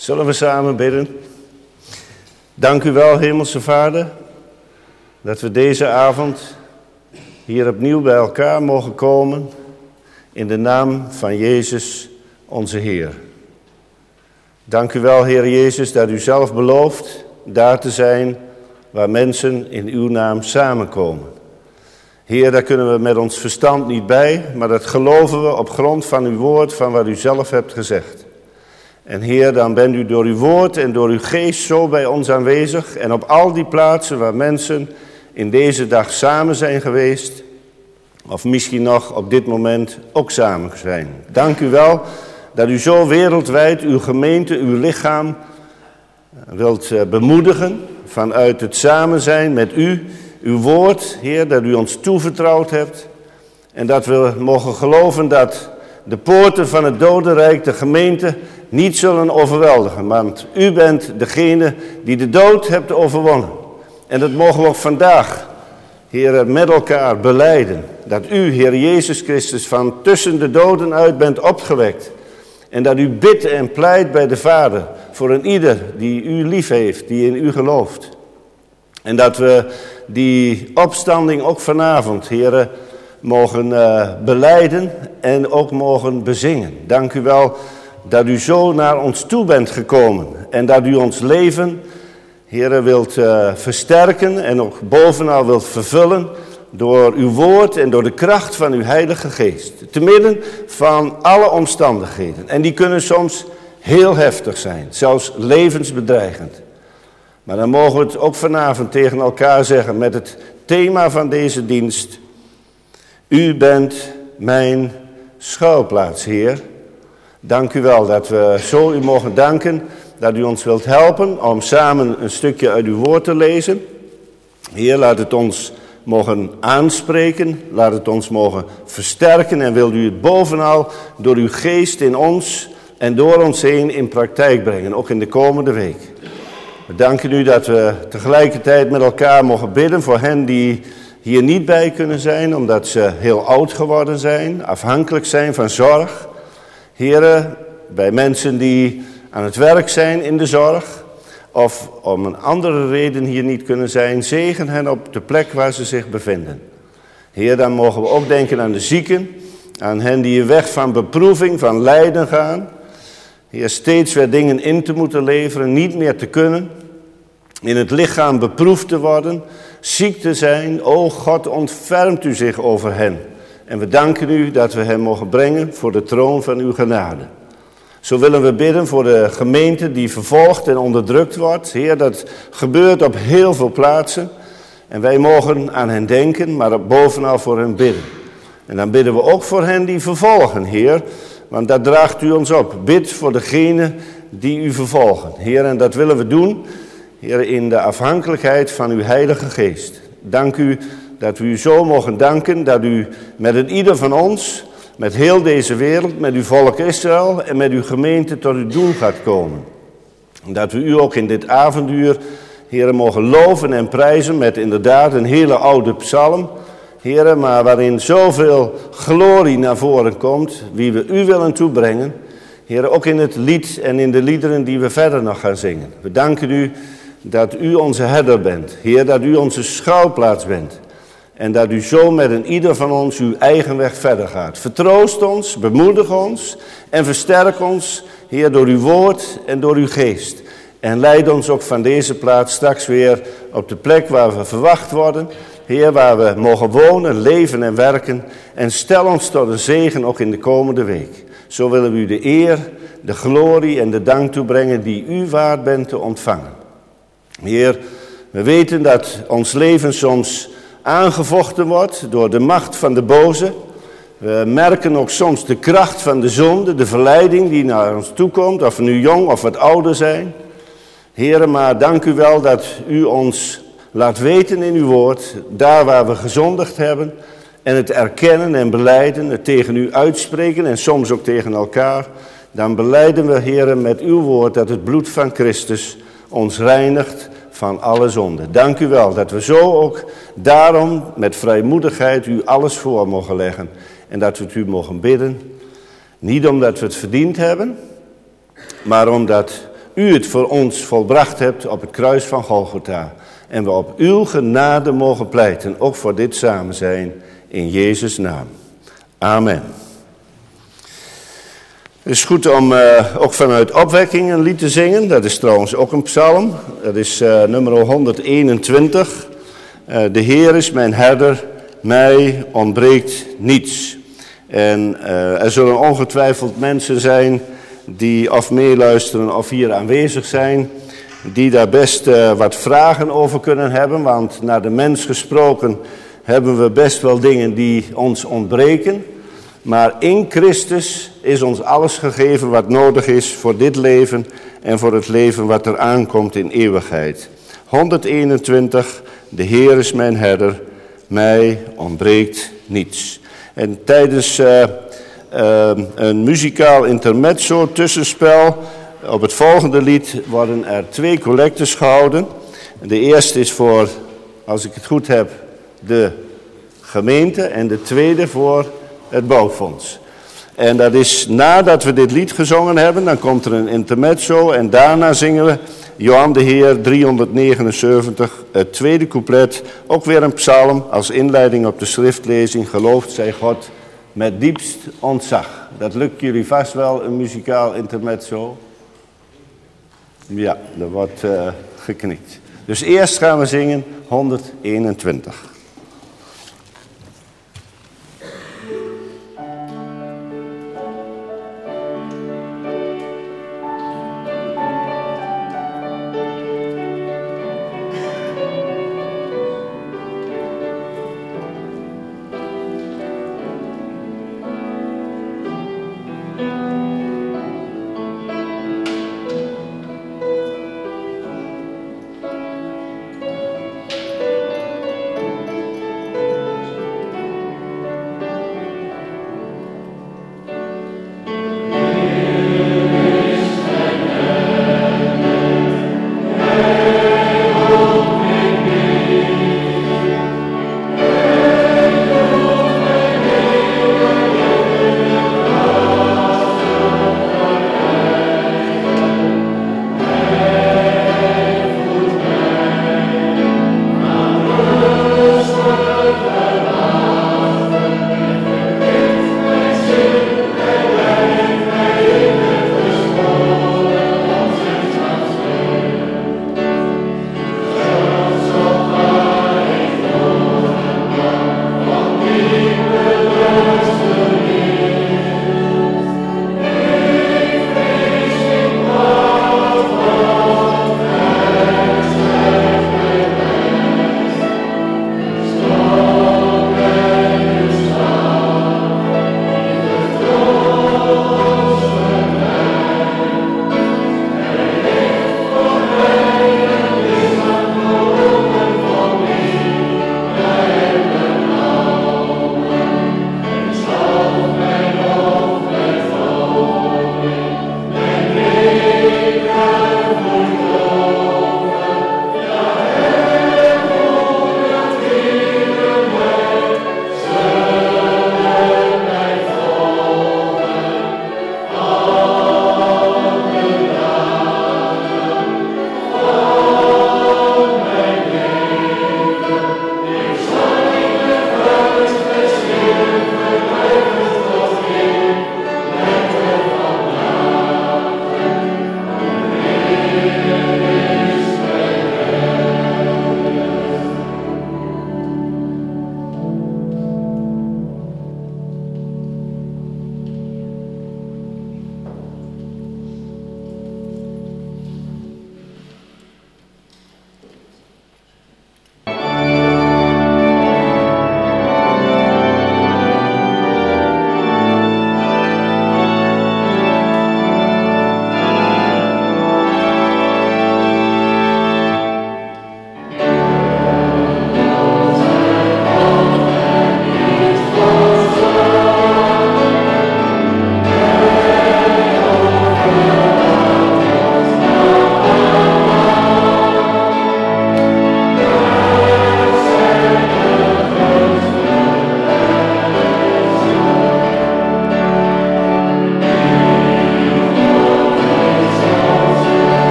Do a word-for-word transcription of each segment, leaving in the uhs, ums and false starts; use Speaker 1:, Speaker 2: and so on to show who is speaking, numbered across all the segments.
Speaker 1: Zullen we samen bidden? Dank u wel, Hemelse Vader, dat we deze avond hier opnieuw bij elkaar mogen komen in de naam van Jezus, onze Heer. Dank u wel, Heer Jezus, dat u zelf belooft daar te zijn waar mensen in uw naam samenkomen. Heer, daar kunnen we met ons verstand niet bij, maar dat geloven we op grond van uw woord, van wat u zelf hebt gezegd. En Heer, dan bent u door uw woord en door uw geest zo bij ons aanwezig. En op al die plaatsen waar mensen in deze dag samen zijn geweest, of misschien nog op dit moment ook samen zijn. Dank u wel dat u zo wereldwijd uw gemeente, uw lichaam wilt bemoedigen vanuit het samen zijn met u. Uw woord, Heer, dat u ons toevertrouwd hebt. En dat we mogen geloven dat de poorten van het dodenrijk de gemeente niet zullen overweldigen. Want u bent degene die de dood hebt overwonnen. En dat mogen we ook vandaag, Heer, met elkaar belijden. Dat u, Heer Jezus Christus, van tussen de doden uit bent opgewekt. En dat u bidt en pleit bij de Vader voor een ieder die u lief heeft, die in u gelooft. En dat we die opstanding ook vanavond, Heer, mogen uh, belijden en ook mogen bezingen. Dank u wel dat u zo naar ons toe bent gekomen. En dat u ons leven, Heer, wilt uh, versterken en ook bovenal wilt vervullen door uw woord en door de kracht van uw Heilige Geest. Te midden van alle omstandigheden. En die kunnen soms heel heftig zijn, zelfs levensbedreigend. Maar dan mogen we het ook vanavond tegen elkaar zeggen met het thema van deze dienst. U bent mijn schuilplaats, Heer. Dank u wel dat we zo u mogen danken, dat u ons wilt helpen om samen een stukje uit uw woord te lezen. Heer, laat het ons mogen aanspreken, laat het ons mogen versterken en wil u het bovenal door uw geest in ons en door ons heen in praktijk brengen, ook in de komende week. We danken u dat we tegelijkertijd met elkaar mogen bidden voor hen die hier niet bij kunnen zijn, omdat ze heel oud geworden zijn, afhankelijk zijn van zorg. Heren, bij mensen die aan het werk zijn in de zorg, of om een andere reden hier niet kunnen zijn, zegen hen op de plek waar ze zich bevinden. Heer, dan mogen we ook denken aan de zieken, aan hen die een weg van beproeving, van lijden gaan. Heer, steeds weer dingen in te moeten leveren, niet meer te kunnen, in het lichaam beproefd te worden, ziek te zijn. O God, ontfermt u zich over hen. En we danken u dat we hen mogen brengen voor de troon van uw genade. Zo willen we bidden voor de gemeente die vervolgd en onderdrukt wordt. Heer, dat gebeurt op heel veel plaatsen. En wij mogen aan hen denken, maar bovenal voor hen bidden. En dan bidden we ook voor hen die vervolgen, Heer. Want dat draagt u ons op. Bid voor degenen die u vervolgen. Heer, en dat willen we doen, Heer, in de afhankelijkheid van uw Heilige Geest. Dank u dat we u zo mogen danken, dat u met een ieder van ons, met heel deze wereld, met uw volk Israël en met uw gemeente tot uw doel gaat komen. En dat we u ook in dit avonduur, Heer, mogen loven en prijzen met inderdaad een hele oude psalm, Heer, maar waarin zoveel glorie naar voren komt, wie we u willen toebrengen. Heer, ook in het lied en in de liederen die we verder nog gaan zingen. We danken u dat u onze herder bent. Heer, dat u onze schuilplaats bent. En dat u zo met een ieder van ons uw eigen weg verder gaat. Vertroost ons, bemoedig ons en versterk ons, Heer, door uw woord en door uw geest. En leid ons ook van deze plaats straks weer op de plek waar we verwacht worden. Heer, waar we mogen wonen, leven en werken. En stel ons tot een zegen ook in de komende week. Zo willen we u de eer, de glorie en de dank toebrengen die u waard bent te ontvangen. Heer, we weten dat ons leven soms aangevochten wordt door de macht van de boze. We merken ook soms de kracht van de zonde, de verleiding die naar ons toe komt, of we nu jong of wat ouder zijn. Heer, maar dank u wel dat u ons laat weten in uw woord, daar waar we gezondigd hebben, en het erkennen en belijden, het tegen u uitspreken en soms ook tegen elkaar. Dan belijden we, Heer, met uw woord dat het bloed van Christus ons reinigt van alle zonde. Dank u wel dat we zo ook daarom met vrijmoedigheid u alles voor mogen leggen. En dat we het u mogen bidden. Niet omdat we het verdiend hebben, maar omdat u het voor ons volbracht hebt op het kruis van Golgotha. En we op uw genade mogen pleiten, ook voor dit samen zijn, in Jezus' naam. Amen. Het is goed om uh, ook vanuit opwekking een lied te zingen. Dat is trouwens ook een psalm. Dat is uh, nummer honderdeenentwintig. Uh, de Heer is mijn herder, mij ontbreekt niets. En uh, er zullen ongetwijfeld mensen zijn die of meeluisteren of hier aanwezig zijn, die daar best uh, wat vragen over kunnen hebben. Want naar de mens gesproken hebben we best wel dingen die ons ontbreken. Maar in Christus is ons alles gegeven wat nodig is voor dit leven en voor het leven wat er aankomt in eeuwigheid. honderdeenentwintig, de Heer is mijn herder, mij ontbreekt niets. En tijdens uh, uh, een muzikaal intermezzo tussenspel op het volgende lied worden er twee collectes gehouden. De eerste is voor, als ik het goed heb, de gemeente en de tweede voor het bouwfonds. En dat is nadat we dit lied gezongen hebben, dan komt er een intermezzo en daarna zingen we Johan de Heer driehonderdnegenenzeventig, het tweede couplet, ook weer een psalm als inleiding op de schriftlezing. Geloofd zij God met diepst ontzag. Dat lukt jullie vast wel, een muzikaal intermezzo. Ja, er wordt uh, geknikt. Dus eerst gaan we zingen honderdeenentwintig.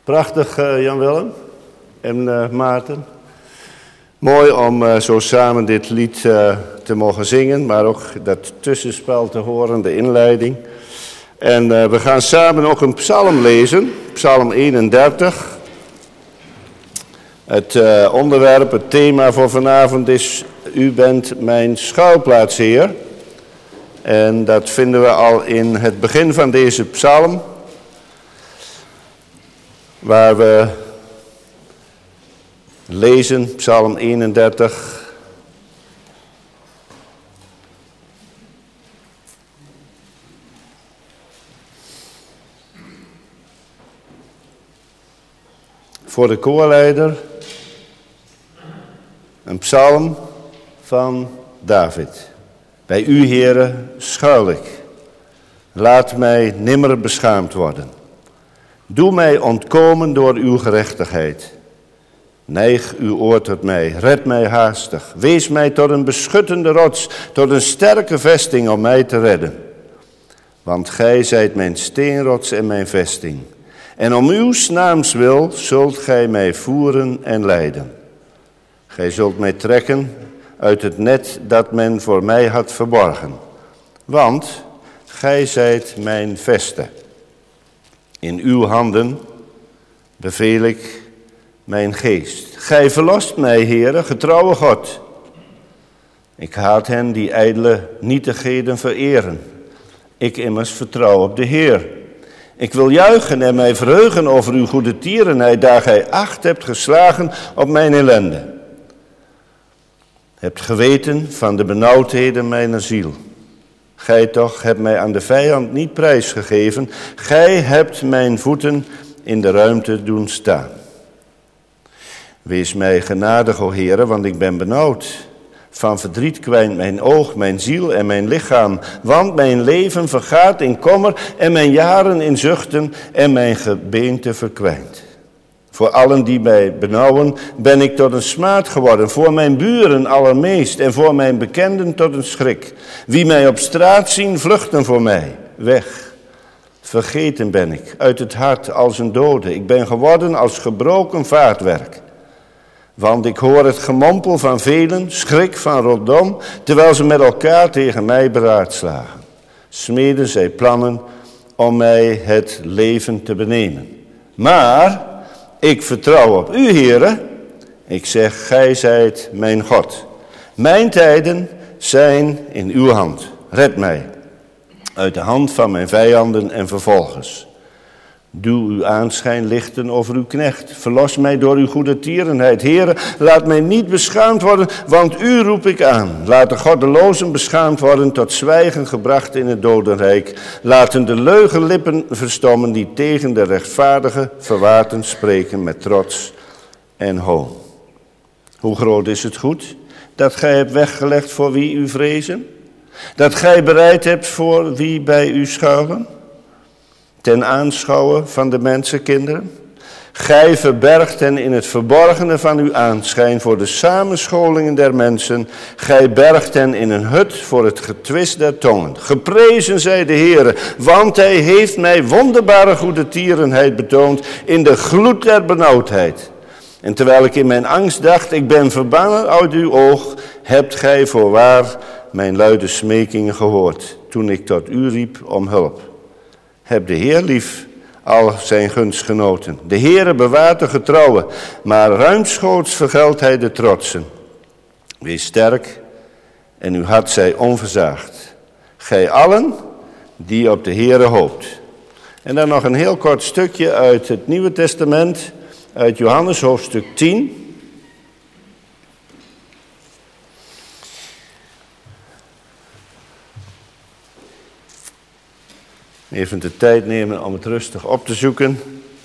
Speaker 1: Prachtig, uh, Jan-Willem en uh, Maarten. Mooi om uh, zo samen dit lied uh, te mogen zingen, maar ook dat tussenspel te horen, de inleiding. En uh, we gaan samen ook een psalm lezen, psalm eenendertig. Het uh, onderwerp, het thema voor vanavond is: U bent mijn schuilplaats, Heer. En dat vinden we al in het begin van deze psalm, waar we lezen, psalm eenendertig. Voor de koorleider, een psalm van David. Bij u, Heere, schuil ik. Laat mij nimmer beschaamd worden. Doe mij ontkomen door uw gerechtigheid. Neig uw oor tot mij, red mij haastig. Wees mij tot een beschuttende rots, tot een sterke vesting om mij te redden. Want gij zijt mijn steenrots en mijn vesting. En om uw naams wil zult gij mij voeren en leiden. Gij zult mij trekken uit het net dat men voor mij had verborgen. Want gij zijt mijn veste. In uw handen beveel ik mijn geest. Gij verlost mij, Heere, getrouwe God. Ik haat hen die ijdele nietigheden vereren. Ik immers vertrouw op de Heer. Ik wil juichen en mij verheugen over uw goede tierenheid, daar gij acht hebt geslagen op mijn ellende. Hebt geweten van de benauwdheden mijner ziel. Gij toch hebt mij aan de vijand niet prijsgegeven. Gij hebt mijn voeten in de ruimte doen staan. Wees mij genadig, o Heere, want ik ben benauwd. Van verdriet kwijnt mijn oog, mijn ziel en mijn lichaam. Want mijn leven vergaat in kommer en mijn jaren in zuchten en mijn gebeente verkwijnt. Voor allen die mij benauwen ben ik tot een smaad geworden. Voor mijn buren allermeest en voor mijn bekenden tot een schrik. Wie mij op straat zien, vluchten voor mij weg. Vergeten ben ik uit het hart als een dode. Ik ben geworden als gebroken vaatwerk. Want ik hoor het gemompel van velen, schrik van rondom, terwijl ze met elkaar tegen mij beraadslagen. Smeden zij plannen om mij het leven te benemen. Maar ik vertrouw op u, Heere. Ik zeg, gij zijt mijn God. Mijn tijden zijn in uw hand. Red mij uit de hand van mijn vijanden en vervolgers. Doe uw aanschijn lichten over uw knecht. Verlos mij door uw goede tierenheid. Heere, laat mij niet beschaamd worden, want u roep ik aan. Laat de goddelozen beschaamd worden, tot zwijgen gebracht in het dodenrijk. Laten de leugenlippen verstommen die tegen de rechtvaardige verwaten spreken met trots en hoon. Hoe groot is het goed dat gij hebt weggelegd voor wie u vrezen? Dat gij bereid hebt voor wie bij u schuilen? Ten aanschouwen van de mensenkinderen. Gij verbergt hen in het verborgene van uw aanschijn voor de samenscholingen der mensen. Gij bergt hen in een hut voor het getwist der tongen. Geprezen zij de Heere, want hij heeft mij wonderbare goede tierenheid betoond in de gloed der benauwdheid. En terwijl ik in mijn angst dacht, ik ben verbannen uit uw oog, hebt gij voorwaar mijn luide smekingen gehoord, toen ik tot u riep om hulp. Heb de Heer lief, al zijn gunstgenoten. De Heere bewaart de getrouwen, maar ruimschoots vergeldt hij de trotsen. Wees sterk en uw hart zij onverzaagd. Gij allen die op de Heere hoopt. En dan nog een heel kort stukje uit het Nieuwe Testament, uit Johannes hoofdstuk tien. Even de tijd nemen om het rustig op te zoeken.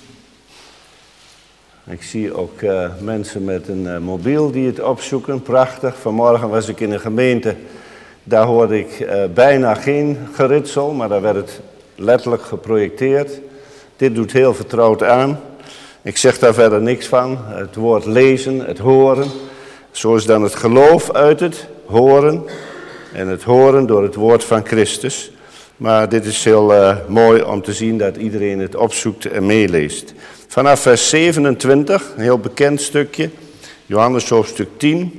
Speaker 1: Ik zie ook uh, mensen met een uh, mobiel die het opzoeken. Prachtig. Vanmorgen was ik in een gemeente. Daar hoorde ik uh, bijna geen geritsel, maar daar werd het letterlijk geprojecteerd. Dit doet heel vertrouwd aan. Ik zeg daar verder niks van. Het woord lezen, het horen. Zo is dan het geloof uit het horen. En het horen door het woord van Christus. Maar dit is heel uh, mooi om te zien dat iedereen het opzoekt en meeleest. vanaf vers zevenentwintig, een heel bekend stukje, Johannes hoofdstuk tien.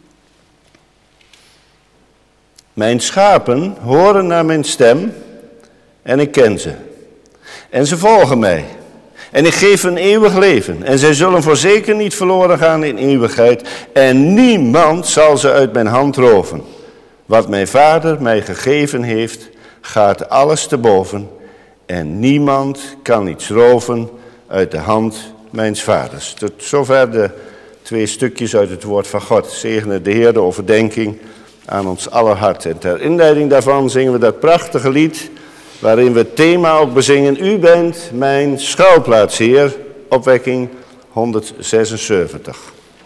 Speaker 1: Mijn schapen horen naar mijn stem en ik ken ze. En ze volgen mij. En ik geef hun eeuwig leven. En zij zullen voorzeker niet verloren gaan in eeuwigheid. En niemand zal ze uit mijn hand roven. Wat mijn Vader mij gegeven heeft, gaat alles te boven. En niemand kan iets roven uit de hand mijns Vaders. Tot zover de twee stukjes uit het woord van God. Zegene de Heer de overdenking aan ons aller hart. En ter inleiding daarvan zingen we dat prachtige lied, waarin we het thema ook bezingen. U bent mijn schuilplaats, Heer. Opwekking honderdzesenzeventig.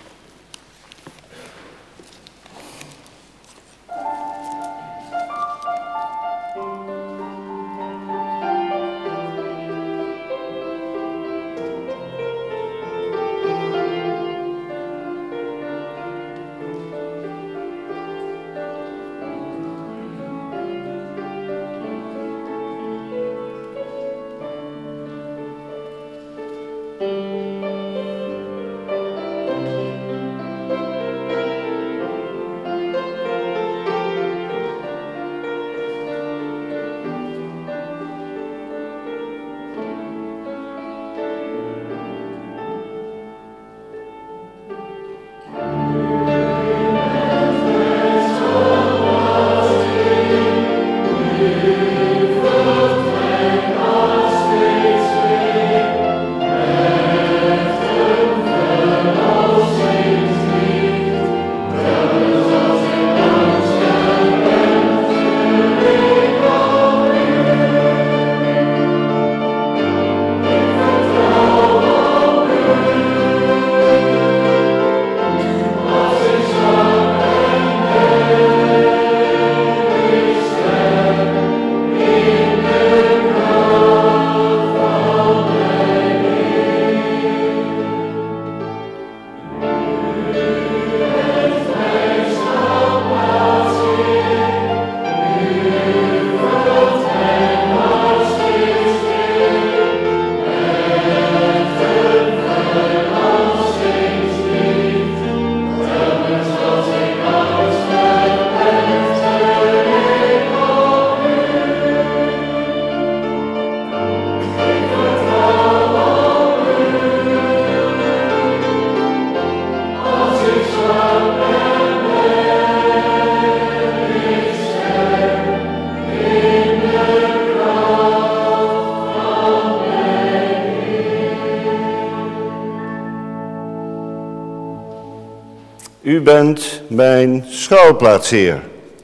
Speaker 1: U bent mijn schuilplaats, Heer.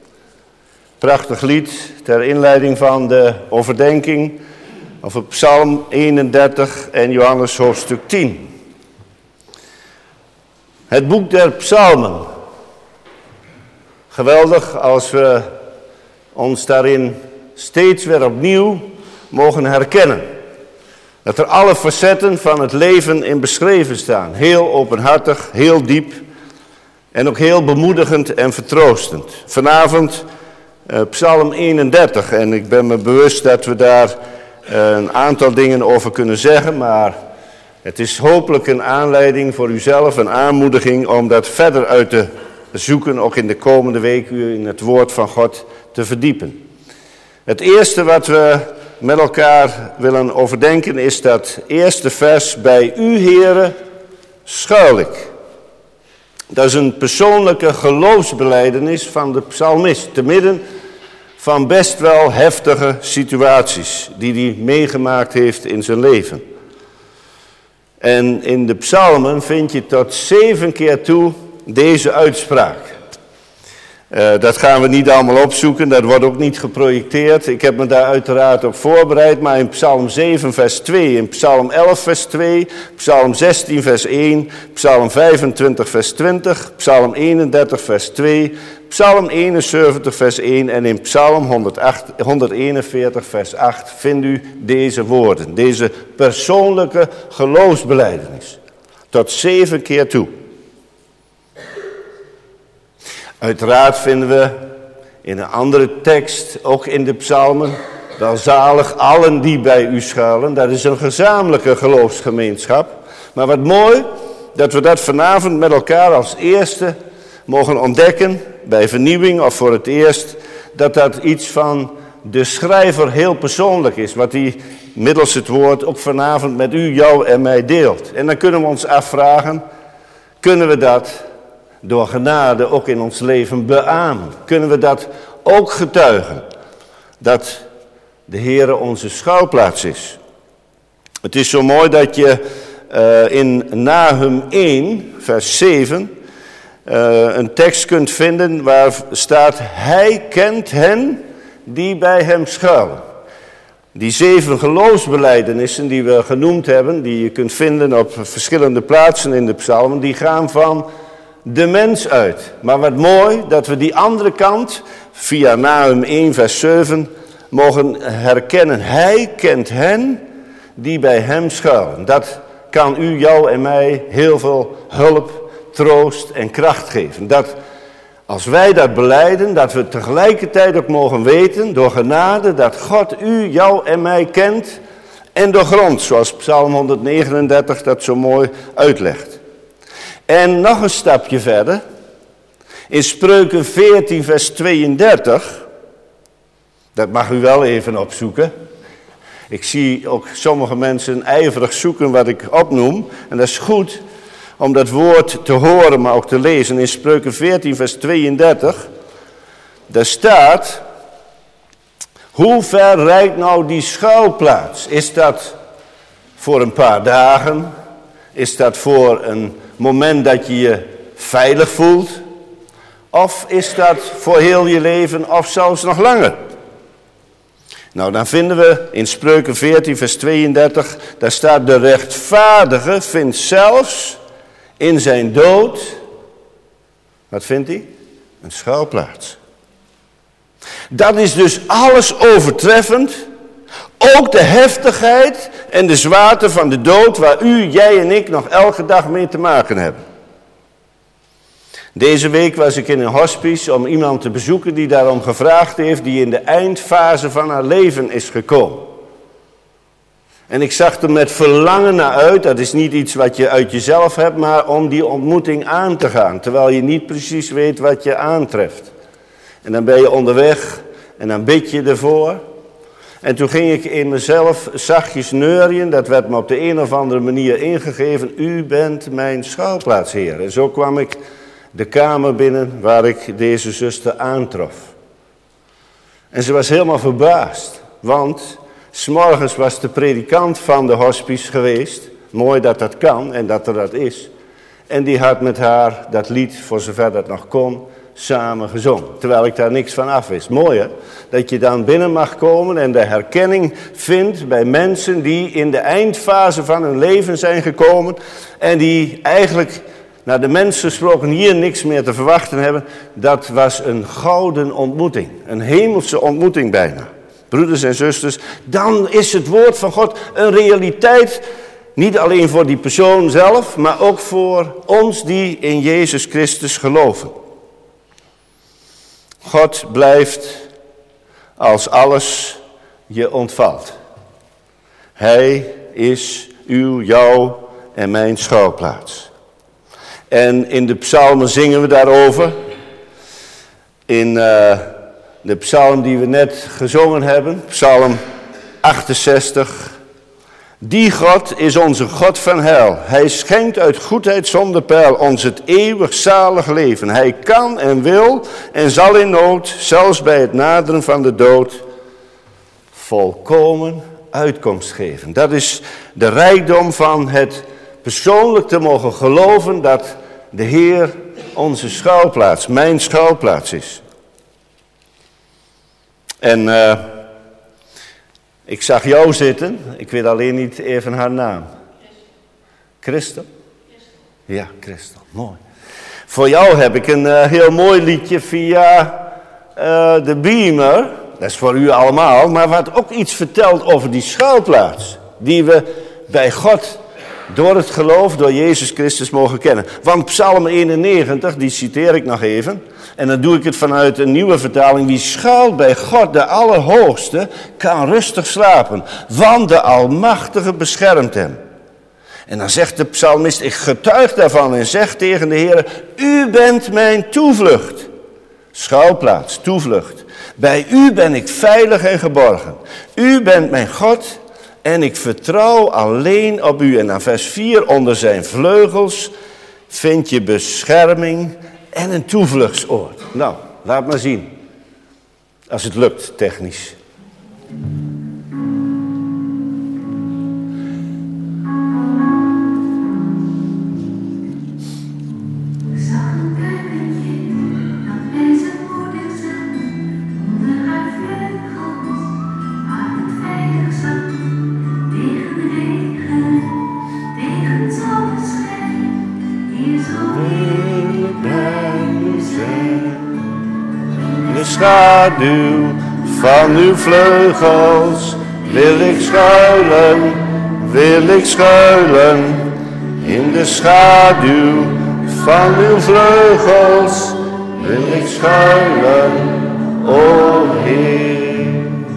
Speaker 1: Prachtig lied ter inleiding van de overdenking over Psalm eenendertig en Johannes hoofdstuk tien. Het boek der psalmen. Geweldig als we ons daarin steeds weer opnieuw mogen herkennen. Dat er alle facetten van het leven in beschreven staan. Heel openhartig, heel diep en ook heel bemoedigend en vertroostend. Vanavond uh, Psalm eenendertig en ik ben me bewust dat we daar uh, een aantal dingen over kunnen zeggen, maar het is hopelijk een aanleiding voor uzelf, een aanmoediging om dat verder uit te zoeken, ook in de komende week u in het woord van God te verdiepen. Het eerste wat we met elkaar willen overdenken is dat eerste vers: bij u, Heere, schuil ik. Dat is een persoonlijke geloofsbelijdenis van de psalmist, te midden van best wel heftige situaties die hij meegemaakt heeft in zijn leven. En in de psalmen vind je tot zeven keer toe deze uitspraak. Uh, dat gaan we niet allemaal opzoeken, dat wordt ook niet geprojecteerd. Ik heb me daar uiteraard op voorbereid, maar in Psalm zeven vers twee, in Psalm elf vers twee, Psalm zestien vers één, Psalm vijfentwintig vers twintig, Psalm eenendertig vers twee, Psalm eenenzeventig vers één en in Psalm honderdeenenveertig vers acht vindt u deze woorden, deze persoonlijke geloofsbelijdenis. Tot zeven keer toe. Uiteraard vinden we in een andere tekst, ook in de psalmen, Welzalig allen die bij u schuilen. Dat is een gezamenlijke geloofsgemeenschap. Maar wat mooi dat we dat vanavond met elkaar als eerste mogen ontdekken, bij vernieuwing of voor het eerst, dat dat iets van de schrijver heel persoonlijk is, wat hij middels het woord ook vanavond met u, jou en mij deelt. En dan kunnen we ons afvragen, kunnen we dat door genade ook in ons leven beamen? Kunnen we dat ook getuigen? Dat de Heere onze schuilplaats is. Het is zo mooi dat je uh, in Nahum één, vers zeven, uh, een tekst kunt vinden waar staat: Hij kent hen die bij hem schuilen. Die zeven geloofsbelijdenissen die we genoemd hebben, die je kunt vinden op verschillende plaatsen in de psalmen, die gaan van de mens uit. Maar wat mooi dat we die andere kant, via Nahum één, vers zeven, mogen herkennen. Hij kent hen die bij hem schuilen. Dat kan u, jou en mij heel veel hulp, troost en kracht geven. Dat als wij dat belijden, dat we tegelijkertijd ook mogen weten, door genade, dat God u, jou en mij kent en doorgrondt, zoals Psalm honderdnegenendertig dat zo mooi uitlegt. En nog een stapje verder, in Spreuken veertien, vers tweeëndertig, dat mag u wel even opzoeken. Ik zie ook sommige mensen ijverig zoeken wat ik opnoem, en dat is goed om dat woord te horen, maar ook te lezen. In Spreuken veertien, vers tweeëndertig, daar staat: hoe ver reikt nou die schuilplaats? Is dat voor een paar dagen? Is dat voor een moment dat je je veilig voelt? Of is dat voor heel je leven of zelfs nog langer? Nou, dan vinden we in Spreuken veertien, vers tweeëndertig, daar staat: de rechtvaardige vindt zelfs in zijn dood, wat vindt hij? Een schuilplaats. Dat is dus alles overtreffend, ook de heftigheid en de zwaarte van de dood waar u, jij en ik nog elke dag mee te maken hebben. Deze week was ik in een hospice om iemand te bezoeken die daarom gevraagd heeft, die in de eindfase van haar leven is gekomen. En ik zag er met verlangen naar uit, dat is niet iets wat je uit jezelf hebt, maar om die ontmoeting aan te gaan, terwijl je niet precies weet wat je aantreft. En dan ben je onderweg en dan bid je ervoor. En toen ging ik in mezelf zachtjes neurien, dat werd me op de een of andere manier ingegeven: u bent mijn schuilplaats, Heer. En zo kwam ik de kamer binnen waar ik deze zuster aantrof. En ze was helemaal verbaasd, want 's morgens was de predikant van de hospice geweest. Mooi dat dat kan en dat er dat is. En die had met haar dat lied, voor zover dat nog kon, samen gezongen. Terwijl ik daar niks van af wist. Mooi hè? Dat je dan binnen mag komen en de herkenning vindt bij mensen die in de eindfase van hun leven zijn gekomen. En die eigenlijk, naar de mens gesproken, hier niks meer te verwachten hebben. Dat was een gouden ontmoeting. Een hemelse ontmoeting bijna. Broeders en zusters, dan is het woord van God een realiteit. Niet alleen voor die persoon zelf, maar ook voor ons die in Jezus Christus geloven. God blijft als alles je ontvalt. Hij is uw, jouw en mijn schuilplaats. En in de psalmen zingen we daarover. In uh, de psalm die we net gezongen hebben, psalm achtenzestig. Die God is onze God van heil. Hij schenkt uit goedheid zonder peil ons het eeuwig zalig leven. Hij kan en wil en zal in nood, zelfs bij het naderen van de dood, volkomen uitkomst geven. Dat is de rijkdom van het persoonlijk te mogen geloven dat de Heer onze schuilplaats, mijn schuilplaats is. En uh, ik zag jou zitten, ik weet alleen niet even haar naam. Christel? Ja, Christel, mooi. Voor jou heb ik een uh, heel mooi liedje via uh, de Beamer. Dat is voor u allemaal, maar wat ook iets vertelt over die schuilplaats. Die we bij God door het geloof, door Jezus Christus mogen kennen. Want Psalm eenennegentig, die citeer ik nog even. En dan doe ik het vanuit een nieuwe vertaling. Wie schuilt bij God, de Allerhoogste, kan rustig slapen. Want de Almachtige beschermt hem. En dan zegt de psalmist, ik getuig daarvan en zeg tegen de Heer, u bent mijn toevlucht. Schuilplaats, toevlucht. Bij u ben ik veilig en geborgen. U bent mijn God en ik vertrouw alleen op u. En dan vers vier, onder zijn vleugels vind je bescherming en een toevluchtsoord. Nou, laat maar zien. Als het lukt, technisch.
Speaker 2: Schaduw van uw vleugels wil ik schuilen, wil ik schuilen. In de schaduw van uw vleugels wil ik schuilen, o Heer.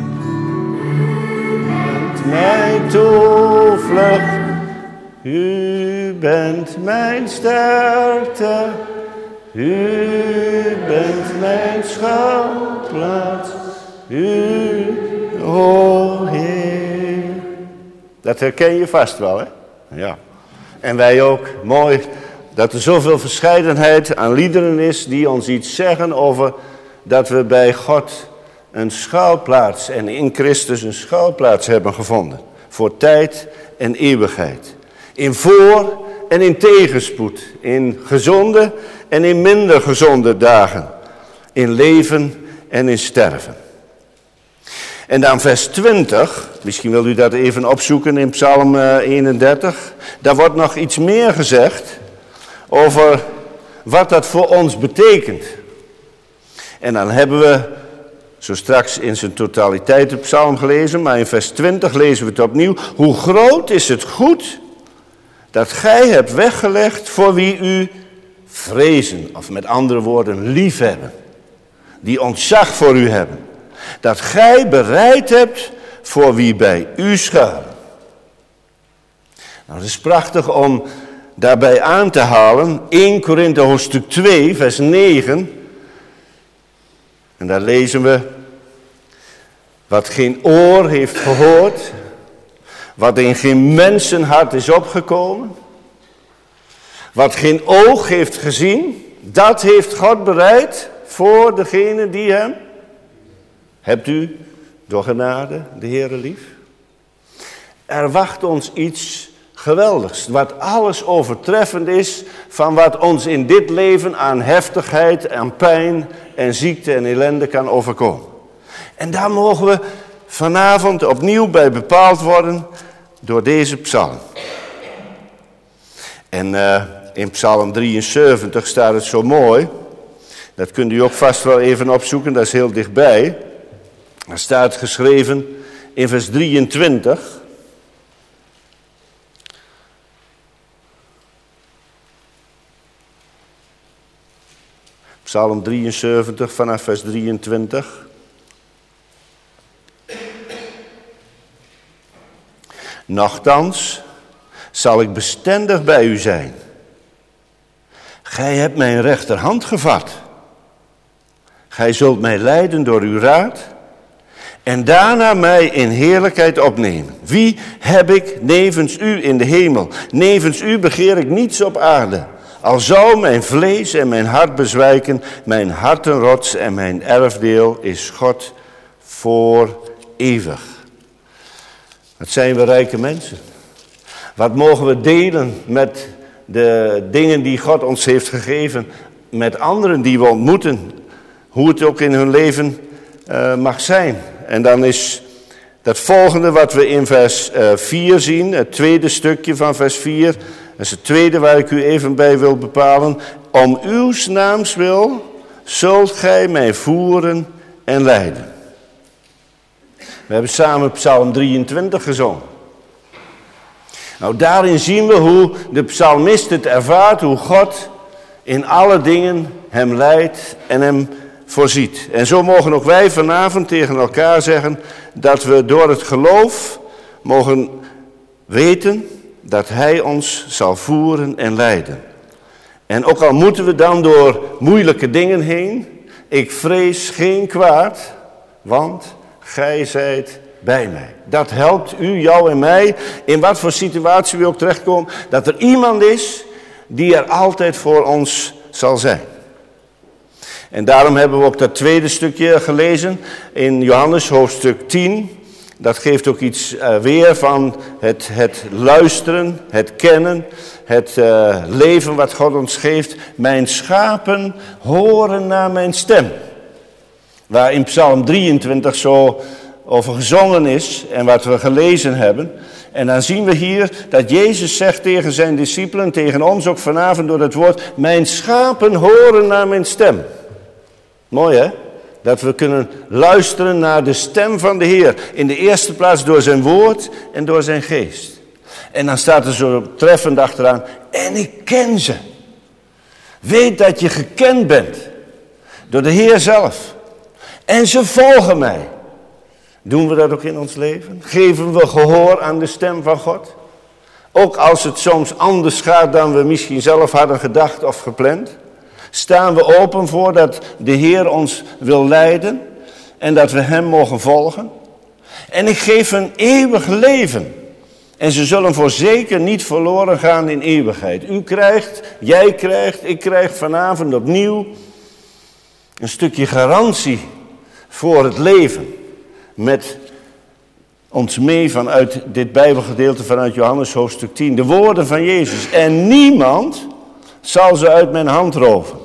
Speaker 2: Bent mijn toevlucht, u bent mijn sterkte. U bent mijn schuilplaats, u, o Heer.
Speaker 1: Dat herken je vast wel, hè? Ja. En wij ook. Mooi dat er zoveel verscheidenheid aan liederen is die ons iets zeggen over dat we bij God een schuilplaats en in Christus een schuilplaats hebben gevonden. Voor tijd en eeuwigheid. In voor- en in tegenspoed. In gezonde en in minder gezonde dagen. In leven en in sterven. En dan vers twintig, misschien wil u dat even opzoeken in Psalm eenendertig. Daar wordt nog iets meer gezegd over wat dat voor ons betekent. En dan hebben we zo straks in zijn totaliteit de psalm gelezen, maar in vers twintig lezen we het opnieuw. Hoe groot is het goed dat gij hebt weggelegd voor wie u vrezen, of met andere woorden liefhebben, die ontzag voor u hebben. Dat gij bereid hebt voor wie bij u schuilen. Nou, het is prachtig om daarbij aan te halen, eerste Korinthe hoofdstuk twee, vers negen. En daar lezen we, wat geen oor heeft gehoord, wat in geen mensenhart is opgekomen, wat geen oog heeft gezien, dat heeft God bereid voor degene die hem. Hebt u door genade de Heere lief? Er wacht ons iets geweldigs, wat alles overtreffend is van wat ons in dit leven aan heftigheid, aan pijn en ziekte en ellende kan overkomen. En daar mogen we vanavond opnieuw bij bepaald worden door deze psalm. En uh, in psalm drieënzeventig staat het zo mooi, dat kunt u ook vast wel even opzoeken, dat is heel dichtbij. Daar staat geschreven in vers drieëntwintig. Psalm drieënzeventig vanaf vers drieëntwintig. Nochtans zal ik bestendig bij u zijn. Gij hebt mijn rechterhand gevat. Gij zult mij leiden door uw raad en daarna mij in heerlijkheid opnemen. Wie heb ik nevens u in de hemel? Nevens u begeer ik niets op aarde. Al zou mijn vlees en mijn hart bezwijken, mijn hartenrots en mijn erfdeel is God voor eeuwig. Wat zijn we rijke mensen. Wat mogen we delen met de dingen die God ons heeft gegeven, met anderen die we ontmoeten, hoe het ook in hun leven uh, mag zijn. En dan is dat volgende wat we in vers uh, vier zien, het tweede stukje van vers vier, dat is het tweede waar ik u even bij wil bepalen. Om uw naams wil zult gij mij voeren en leiden. We hebben samen Psalm drieëntwintig gezongen. Nou, daarin zien we hoe de psalmist het ervaart, hoe God in alle dingen hem leidt en hem voorziet. En zo mogen ook wij vanavond tegen elkaar zeggen dat we door het geloof mogen weten dat hij ons zal voeren en leiden. En ook al moeten we dan door moeilijke dingen heen, ik vrees geen kwaad, want gij zijt bij mij. Dat helpt u, jou en mij, in wat voor situatie we ook terechtkomen, dat er iemand is die er altijd voor ons zal zijn. En daarom hebben we ook dat tweede stukje gelezen in Johannes hoofdstuk tien. Dat geeft ook iets uh, weer van het, het luisteren, het kennen, het uh, leven wat God ons geeft. Mijn schapen horen naar mijn stem. Waar in Psalm drieëntwintig zo over gezongen is en wat we gelezen hebben. En dan zien we hier dat Jezus zegt tegen zijn discipelen, tegen ons ook vanavond door het woord, mijn schapen horen naar mijn stem. Mooi hè? Dat we kunnen luisteren naar de stem van de Heer. In de eerste plaats door zijn woord en door zijn geest. En dan staat er zo treffend achteraan, en ik ken ze. Weet dat je gekend bent door de Heer zelf. En ze volgen mij. Doen we dat ook in ons leven? Geven we gehoor aan de stem van God? Ook als het soms anders gaat dan we misschien zelf hadden gedacht of gepland? Staan we open voor dat de Heer ons wil leiden en dat we hem mogen volgen? En ik geef een eeuwig leven. En ze zullen voorzeker niet verloren gaan in eeuwigheid. U krijgt, jij krijgt, ik krijg vanavond opnieuw een stukje garantie voor het leven. Met ons mee vanuit dit Bijbelgedeelte vanuit Johannes hoofdstuk tien. De woorden van Jezus. En niemand zal ze uit mijn hand roven.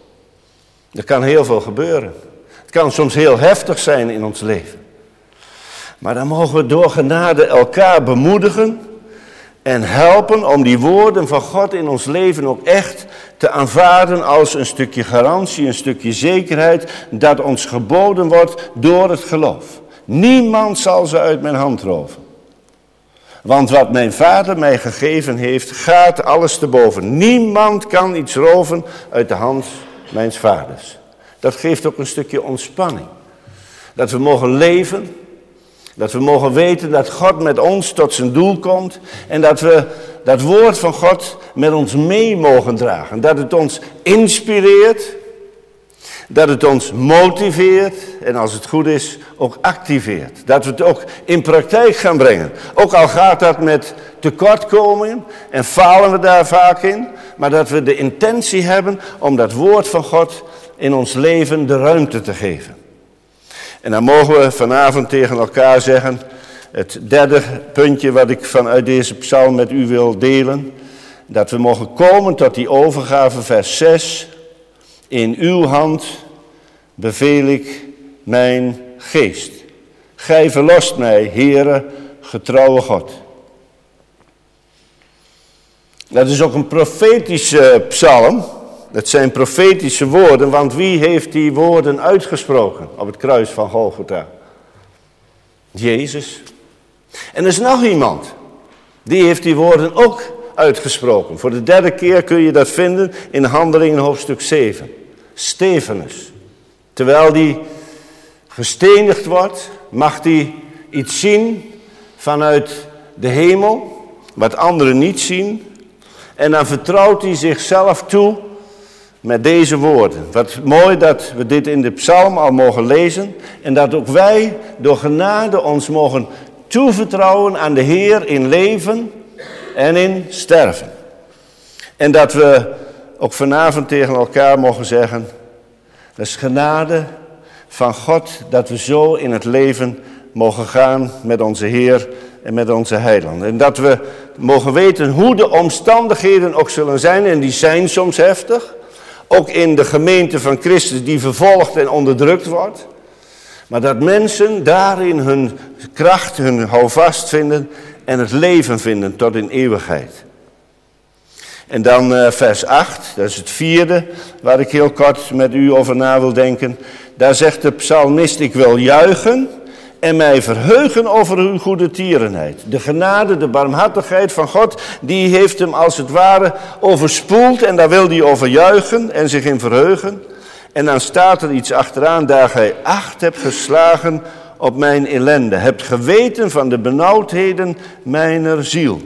Speaker 1: Er kan heel veel gebeuren. Het kan soms heel heftig zijn in ons leven. Maar dan mogen we door genade elkaar bemoedigen en helpen om die woorden van God in ons leven ook echt te aanvaarden als een stukje garantie, een stukje zekerheid dat ons geboden wordt door het geloof. Niemand zal ze uit mijn hand roven. Want wat mijn vader mij gegeven heeft, gaat alles te boven. Niemand kan iets roven uit de hand mijns vaders. Dat geeft ook een stukje ontspanning. Dat we mogen leven. Dat we mogen weten dat God met ons tot zijn doel komt. En dat we dat woord van God met ons mee mogen dragen. Dat het ons inspireert. Dat het ons motiveert. En als het goed is, ook activeert. Dat we het ook in praktijk gaan brengen. Ook al gaat dat met tekortkomingen. En falen we daar vaak in. Maar dat we de intentie hebben om dat woord van God in ons leven de ruimte te geven. En dan mogen we vanavond tegen elkaar zeggen, het derde puntje wat ik vanuit deze psalm met u wil delen, dat we mogen komen tot die overgave, vers zes. In uw hand beveel ik mijn geest. Gij verlost mij, Heere, getrouwe God. Dat is ook een profetische psalm. Dat zijn profetische woorden, want wie heeft die woorden uitgesproken op het kruis van Golgotha? Jezus. En er is nog iemand, die heeft die woorden ook uitgesproken. Voor de derde keer kun je dat vinden in Handelingen hoofdstuk zeven. Stefanus. Terwijl die gestenigd wordt, mag hij iets zien vanuit de hemel, wat anderen niet zien. En dan vertrouwt hij zichzelf toe met deze woorden. Wat mooi dat we dit in de psalm al mogen lezen. En dat ook wij door genade ons mogen toevertrouwen aan de Heer in leven en in sterven. En dat we ook vanavond tegen elkaar mogen zeggen, dat is genade van God dat we zo in het leven mogen gaan met onze Heer en met onze Heiland. En dat we mogen weten hoe de omstandigheden ook zullen zijn, en die zijn soms heftig. Ook in de gemeente van Christus die vervolgd en onderdrukt wordt. Maar dat mensen daarin hun kracht, hun houvast vinden en het leven vinden tot in eeuwigheid. En dan uh, vers acht, dat is het vierde waar ik heel kort met u over na wil denken. Daar zegt de psalmist, ik wil juichen en mij verheugen over uw goede tierenheid. De genade, de barmhartigheid van God, die heeft hem als het ware overspoeld en daar wil hij over juichen en zich in verheugen. En dan staat er iets achteraan, daar gij acht hebt geslagen op mijn ellende, hebt geweten van de benauwdheden mijner ziel.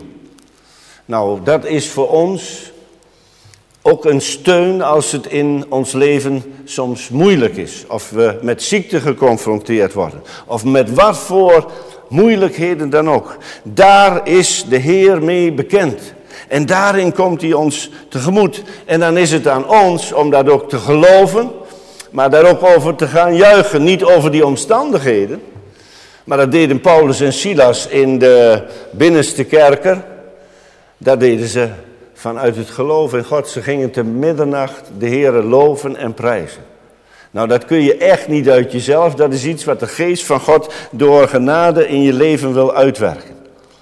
Speaker 1: Nou, dat is voor ons ook een steun als het in ons leven soms moeilijk is. Of we met ziekte geconfronteerd worden. Of met wat voor moeilijkheden dan ook. Daar is de Heer mee bekend. En daarin komt hij ons tegemoet. En dan is het aan ons om dat ook te geloven. Maar daar ook over te gaan juichen. Niet over die omstandigheden. Maar dat deden Paulus en Silas in de binnenste kerker. Dat deden ze vanuit het geloof in God. Ze gingen te middernacht de Heere loven en prijzen. Nou, dat kun je echt niet uit jezelf. Dat is iets wat de geest van God door genade in je leven wil uitwerken.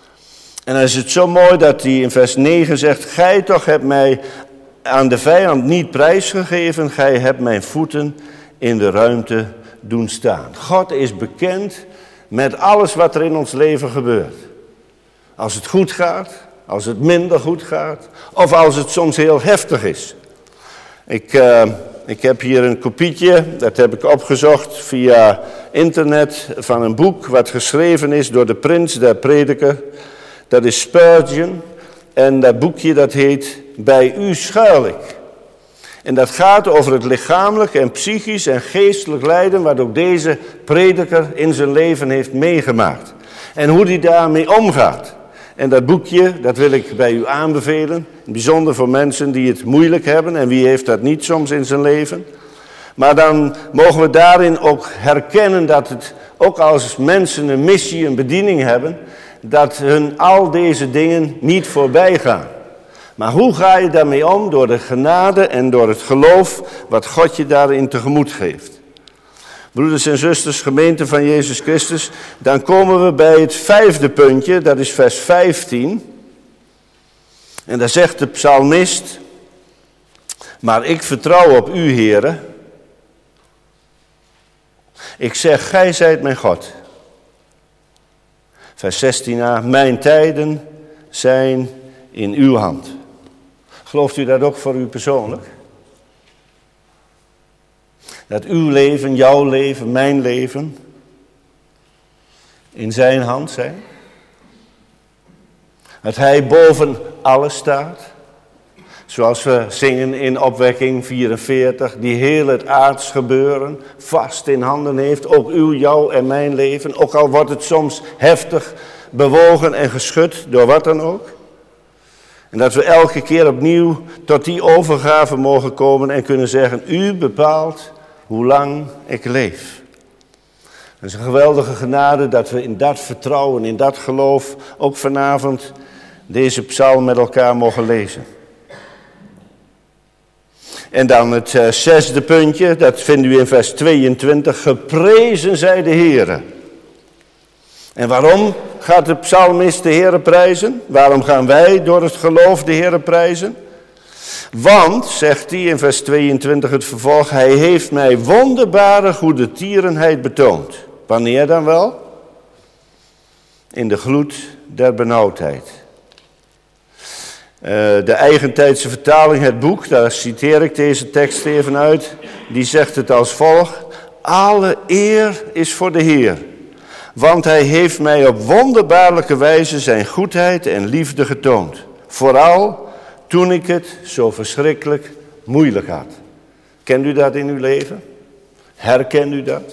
Speaker 1: En dan is het zo mooi dat hij in vers negen zegt: gij toch hebt mij aan de vijand niet prijsgegeven. Gij hebt mijn voeten in de ruimte doen staan. God is bekend met alles wat er in ons leven gebeurt. Als het goed gaat, als het minder goed gaat, of als het soms heel heftig is. Ik, uh, ik heb hier een kopietje, dat heb ik opgezocht via internet, van een boek wat geschreven is door de prins der prediker. Dat is Spurgeon. En dat boekje dat heet Bij u schuil ik. En dat gaat over het lichamelijk en psychisch en geestelijk lijden wat ook deze prediker in zijn leven heeft meegemaakt. En hoe hij daarmee omgaat. En dat boekje, dat wil ik bij u aanbevelen. Bijzonder voor mensen die het moeilijk hebben. En wie heeft dat niet soms in zijn leven. Maar dan mogen we daarin ook herkennen dat het, ook als mensen een missie, een bediening hebben, dat hun al deze dingen niet voorbij gaan. Maar hoe ga je daarmee om? Door de genade en door het geloof wat God je daarin tegemoet geeft. Broeders en zusters, gemeente van Jezus Christus, dan komen we bij het vijfde puntje, dat is vers vijftien. En daar zegt de psalmist: maar ik vertrouw op u, Heere. Ik zeg, gij zijt mijn God. Vers zestien a, mijn tijden zijn in uw hand. Gelooft u dat ook voor u persoonlijk? Dat uw leven, jouw leven, mijn leven in zijn hand zijn? Dat hij boven alles staat? Zoals we zingen in opwekking vierenveertig, die heel het aards gebeuren vast in handen heeft. Ook uw, jouw en mijn leven. Ook al wordt het soms heftig bewogen en geschud door wat dan ook. En dat we elke keer opnieuw tot die overgave mogen komen en kunnen zeggen: u bepaalt hoe lang ik leef. Het is een geweldige genade dat we in dat vertrouwen, in dat geloof, ook vanavond deze psalm met elkaar mogen lezen. En dan het uh, zesde puntje, dat vinden we in vers tweeëntwintig. Geprezen zij de Heere. En waarom gaat de psalmist de Heere prijzen? Waarom gaan wij door het geloof de Heere prijzen? Want, zegt hij in vers tweeëntwintig het vervolg, hij heeft mij wonderbare goede tierenheid betoond. Wanneer dan wel? In de gloed der benauwdheid. Uh, de eigentijdse vertaling, het boek, daar citeer ik deze tekst even uit, die zegt het als volgt: alle eer is voor de Heer, want hij heeft mij op wonderbaarlijke wijze zijn goedheid en liefde getoond. Vooral toen ik het zo verschrikkelijk moeilijk had. Kent u dat in uw leven? Herkent u dat?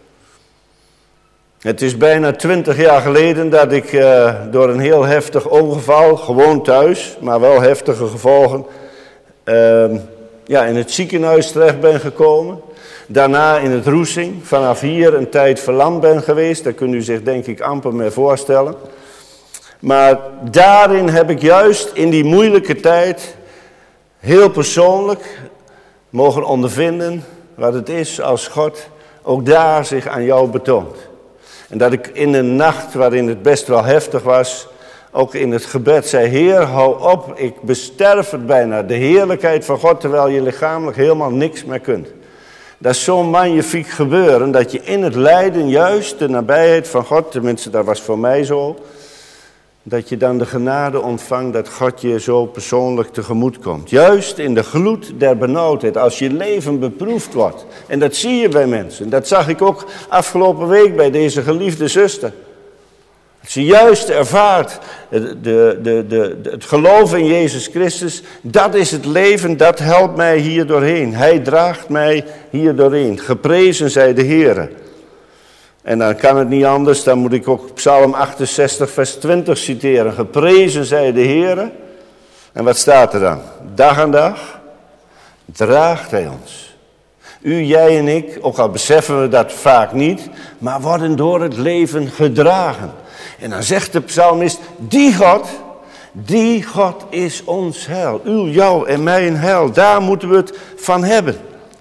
Speaker 1: Het is bijna twintig jaar geleden dat ik uh, door een heel heftig ongeval, gewoon thuis, maar wel heftige gevolgen, uh, ja, in het ziekenhuis terecht ben gekomen. Daarna in het Roesing, vanaf hier een tijd verlamd ben geweest. Dat kunt u zich denk ik amper meer voorstellen. Maar daarin heb ik juist in die moeilijke tijd heel persoonlijk mogen ondervinden wat het is als God ook daar zich aan jou betoont. En dat ik in een nacht waarin het best wel heftig was, ook in het gebed zei: Heer, hou op, ik besterf het bijna. De heerlijkheid van God, terwijl je lichamelijk helemaal niks meer kunt. Dat is zo magnifiek gebeuren, dat je in het lijden juist de nabijheid van God, tenminste dat was voor mij zo, dat je dan de genade ontvangt dat God je zo persoonlijk tegemoet komt. Juist in de gloed der benauwdheid, als je leven beproefd wordt. En dat zie je bij mensen. Dat zag ik ook afgelopen week bij deze geliefde zuster. Als je juist ervaart de, de, de, de, het geloof in Jezus Christus, dat is het leven, dat helpt mij hier doorheen. Hij draagt mij hier doorheen. Geprezen zij de Heere. En dan kan het niet anders, dan moet ik ook Psalm achtenzestig vers twintig citeren. Geprezen zij de Heere. En wat staat er dan? Dag aan dag draagt hij ons. U, jij en ik, ook al beseffen we dat vaak niet, maar worden door het leven gedragen. En dan zegt de psalmist, die God, die God is ons heil. U, jou en mij een heil, daar moeten we het van hebben.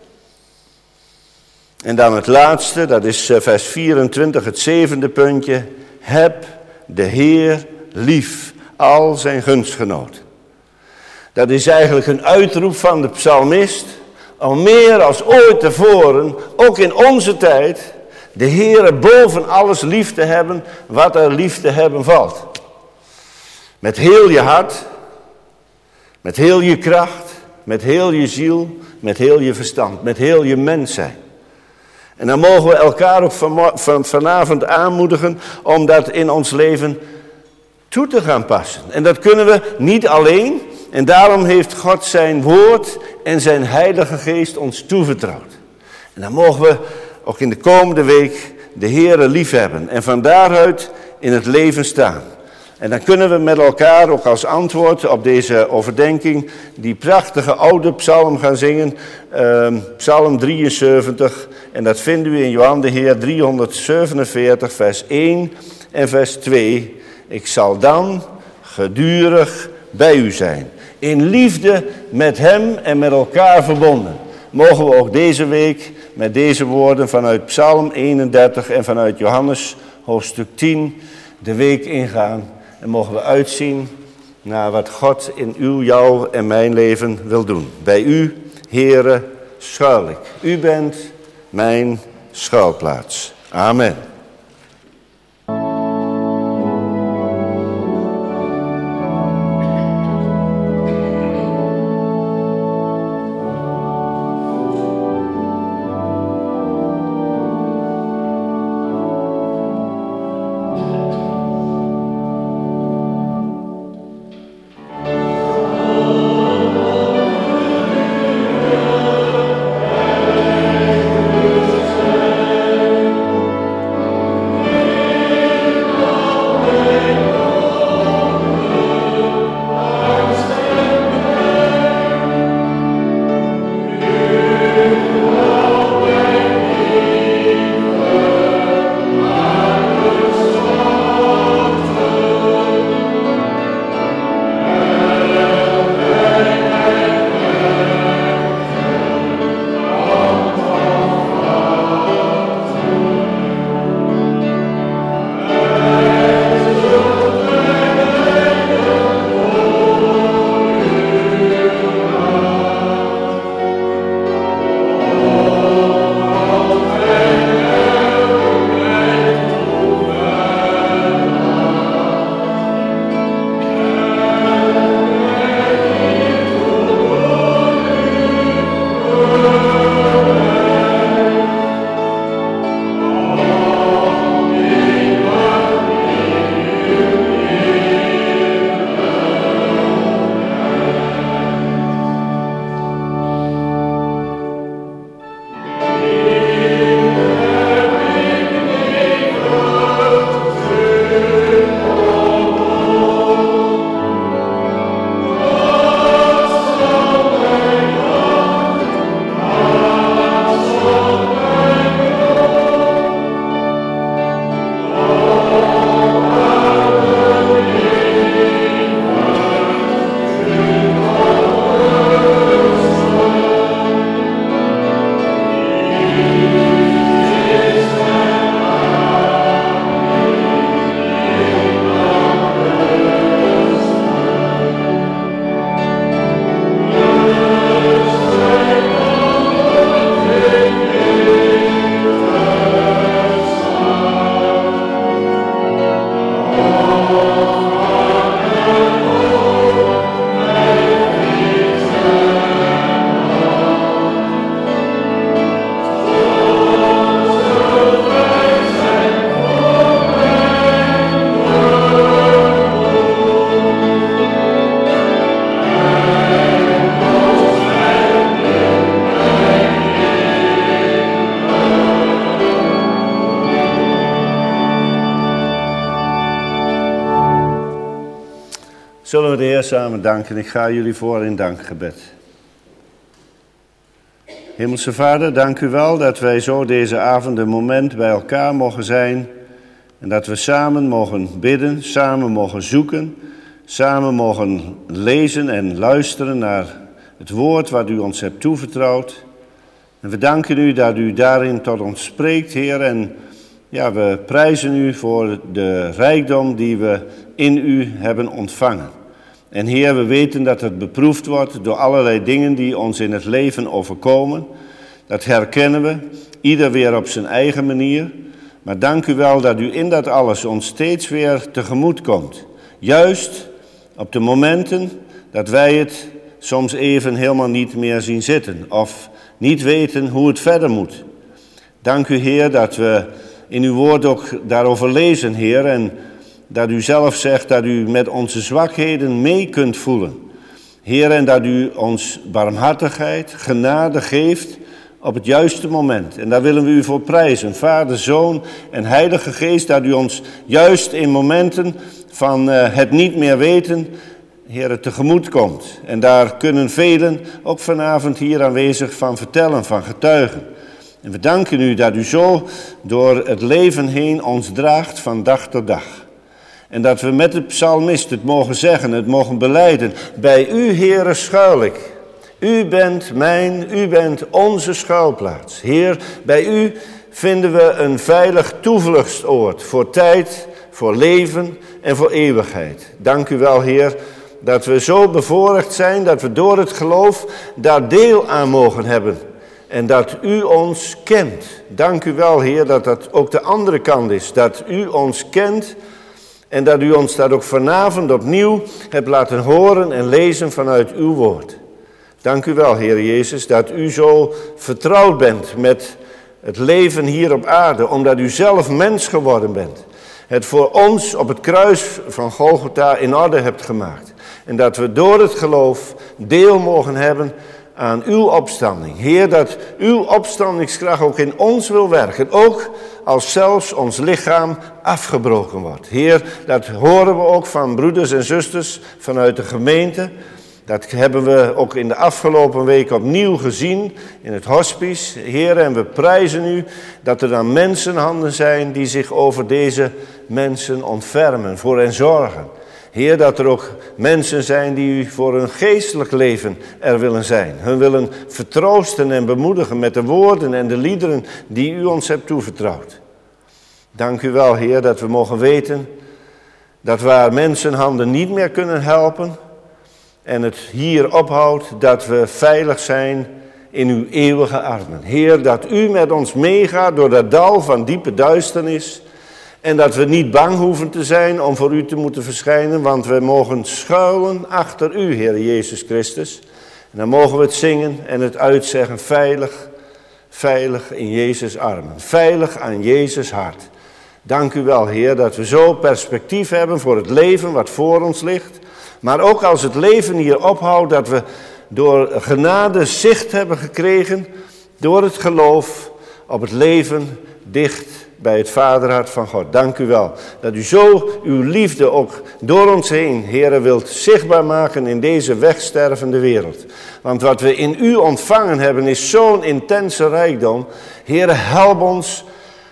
Speaker 1: En dan het laatste, dat is vers vierentwintig, het zevende puntje. Heb de Heer lief, al zijn gunstgenoten. Dat is eigenlijk een uitroep van de psalmist, al meer als ooit tevoren, ook in onze tijd, de Heere boven alles lief te hebben wat er lief te hebben valt. Met heel je hart, met heel je kracht, met heel je ziel, met heel je verstand, met heel je mens zijn. En dan mogen we elkaar ook van, van, vanavond aanmoedigen om dat in ons leven toe te gaan passen. En dat kunnen we niet alleen. En daarom heeft God zijn woord en zijn heilige geest ons toevertrouwd. En dan mogen we ook in de komende week de Heere liefhebben en van daaruit in het leven staan. En dan kunnen we met elkaar ook als antwoord op deze overdenking die prachtige oude psalm gaan zingen. Uh, psalm drieënzeventig. En dat vinden we in Johan de Heer driehonderdzevenenveertig vers één en vers twee. Ik zal dan gedurig bij u zijn. In liefde met hem en met elkaar verbonden. Mogen we ook deze week met deze woorden vanuit Psalm eenendertig en vanuit Johannes hoofdstuk tien de week ingaan. En mogen we uitzien naar wat God in uw, jou en mijn leven wil doen. Bij u, Heere, schuil ik. U bent mijn schuilplaats. Amen. Zullen we de Heer samen danken? Ik ga jullie voor in dankgebed. Hemelse Vader, dank u wel dat wij zo deze avond een moment bij elkaar mogen zijn. En dat we samen mogen bidden, samen mogen zoeken, samen mogen lezen en luisteren naar het woord wat u ons hebt toevertrouwd. En we danken u dat u daarin tot ons spreekt, Heer. En ja, we prijzen u voor de rijkdom die we in u hebben ontvangen. En Heer, we weten dat het beproefd wordt door allerlei dingen die ons in het leven overkomen. Dat herkennen we, ieder weer op zijn eigen manier. Maar dank u wel dat u in dat alles ons steeds weer tegemoet komt. Juist op de momenten dat wij het soms even helemaal niet meer zien zitten. Of niet weten hoe het verder moet. Dank u, Heer, dat we in uw woord ook daarover lezen, Heer. En dat u zelf zegt dat u met onze zwakheden mee kunt voelen. Heer, en dat u ons barmhartigheid, genade geeft op het juiste moment. En daar willen we u voor prijzen. Vader, Zoon en Heilige Geest, dat u ons juist in momenten van uh, het niet meer weten, Heer, tegemoet komt. En daar kunnen velen ook vanavond hier aanwezig van vertellen, van getuigen. En we danken u dat u zo door het leven heen ons draagt van dag tot dag. En dat we met de psalmist het mogen zeggen, het mogen belijden. Bij u, Heere, schuil ik. U bent mijn, u bent onze schuilplaats. Heer, bij u vinden we een veilig toevluchtsoord voor tijd, voor leven en voor eeuwigheid. Dank u wel, Heer, dat we zo bevoorrecht zijn dat we door het geloof daar deel aan mogen hebben. En dat u ons kent. Dank u wel, Heer, dat dat ook de andere kant is. Dat u ons kent en dat u ons dat ook vanavond opnieuw hebt laten horen en lezen vanuit uw woord. Dank u wel, Heer Jezus, dat u zo vertrouwd bent met het leven hier op aarde, omdat u zelf mens geworden bent. Het voor ons op het kruis van Golgotha in orde hebt gemaakt. En dat we door het geloof deel mogen hebben aan uw opstanding. Heer, dat uw opstandingskracht ook in ons wil werken. Ook als zelfs ons lichaam afgebroken wordt. Heer, dat horen we ook van broeders en zusters vanuit de gemeente. Dat hebben we ook in de afgelopen week opnieuw gezien in het hospice. Heer, en we prijzen u dat er dan mensenhanden zijn die zich over deze mensen ontfermen, voor hen zorgen. Heer, dat er ook mensen zijn die u voor hun geestelijk leven er willen zijn. Hun willen vertroosten en bemoedigen met de woorden en de liederen die u ons hebt toevertrouwd. Dank u wel, Heer, dat we mogen weten dat waar mensenhanden niet meer kunnen helpen en het hier ophoudt, dat we veilig zijn in uw eeuwige armen. Heer, dat u met ons meegaat door dat dal van diepe duisternis. En dat we niet bang hoeven te zijn om voor u te moeten verschijnen, want we mogen schuilen achter u, Heer Jezus Christus. En dan mogen we het zingen en het uitzeggen, veilig, veilig in Jezus' armen. Veilig aan Jezus' hart. Dank u wel, Heer, dat we zo perspectief hebben voor het leven wat voor ons ligt. Maar ook als het leven hier ophoudt, dat we door genade zicht hebben gekregen, door het geloof op het leven dicht bij het vaderhart van God. Dank u wel dat u zo uw liefde ook door ons heen, Heere, wilt zichtbaar maken in deze wegstervende wereld. Want wat we in u ontvangen hebben is zo'n intense rijkdom. Heere, help ons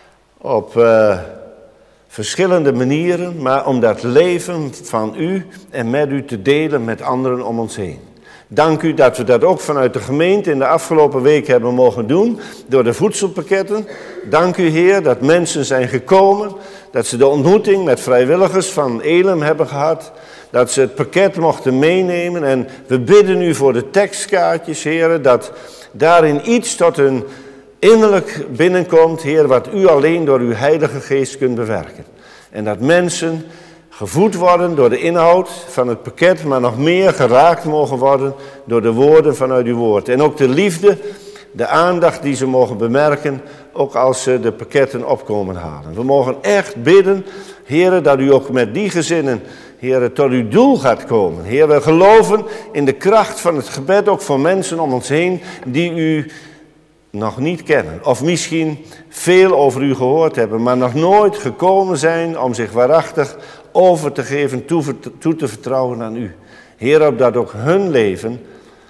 Speaker 1: op uh, verschillende manieren, maar om dat leven van u en met u te delen met anderen om ons heen. Dank u dat we dat ook vanuit de gemeente in de afgelopen week hebben mogen doen, door de voedselpakketten. Dank u, Heer, dat mensen zijn gekomen, dat ze de ontmoeting met vrijwilligers van Elim hebben gehad, dat ze het pakket mochten meenemen. En we bidden u voor de tekstkaartjes, Heer, dat daarin iets tot hun innerlijk binnenkomt, Heer, wat u alleen door uw Heilige Geest kunt bewerken. En dat mensen gevoed worden door de inhoud van het pakket, maar nog meer geraakt mogen worden door de woorden vanuit uw woord. En ook de liefde, de aandacht die ze mogen bemerken, ook als ze de pakketten opkomen halen. We mogen echt bidden, Heer, dat u ook met die gezinnen, Heer, tot uw doel gaat komen. Heer, we geloven in de kracht van het gebed, ook voor mensen om ons heen die u nog niet kennen. Of misschien veel over u gehoord hebben, maar nog nooit gekomen zijn om zich waarachtig over te geven, toe, toe te vertrouwen aan u. Heer, opdat ook hun leven,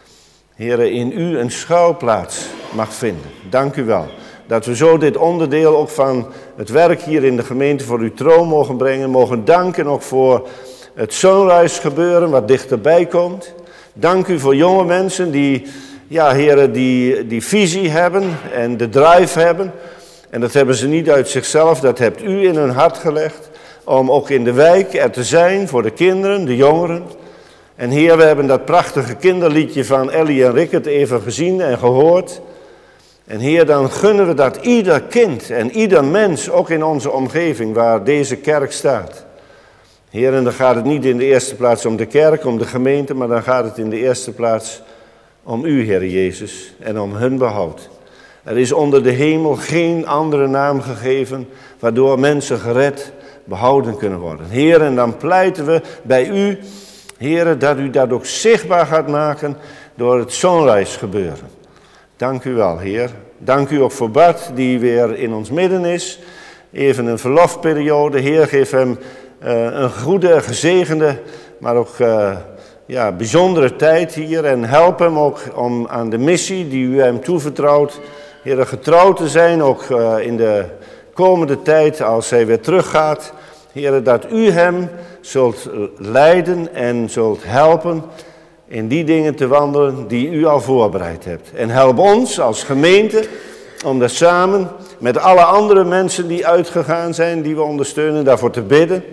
Speaker 1: Heer, in u een schuilplaats mag vinden. Dank u wel. Dat we zo dit onderdeel ook van het werk hier in de gemeente voor uw troon mogen brengen. Mogen danken ook voor het Sunrise gebeuren wat dichterbij komt. Dank u voor jonge mensen die, ja, heren, die, die visie hebben en de drive hebben. En dat hebben ze niet uit zichzelf, dat hebt u in hun hart gelegd. Om ook in de wijk er te zijn voor de kinderen, de jongeren. En Heer, we hebben dat prachtige kinderliedje van Ellie en Rickert even gezien en gehoord. En Heer, dan gunnen we dat ieder kind en ieder mens, ook in onze omgeving waar deze kerk staat. Heer, en dan gaat het niet in de eerste plaats om de kerk, om de gemeente, maar dan gaat het in de eerste plaats om u, Heer Jezus, en om hun behoud. Er is onder de hemel geen andere naam gegeven waardoor mensen gered, behouden kunnen worden. Heer, en dan pleiten we bij u, Heer, dat u dat ook zichtbaar gaat maken door het Sunrise gebeuren. Dank u wel, Heer. Dank u ook voor Bart, die weer in ons midden is. Even een verlofperiode. Heer, geef hem uh, een goede, gezegende, maar ook uh, ja, bijzondere tijd hier. En help hem ook om aan de missie die u hem toevertrouwt, Heer, getrouw te zijn, ook uh, in de komende tijd als hij weer teruggaat. Heer, dat u hem zult leiden en zult helpen in die dingen te wandelen die u al voorbereid hebt. En help ons als gemeente om daar samen met alle andere mensen die uitgegaan zijn, die we ondersteunen, daarvoor te bidden.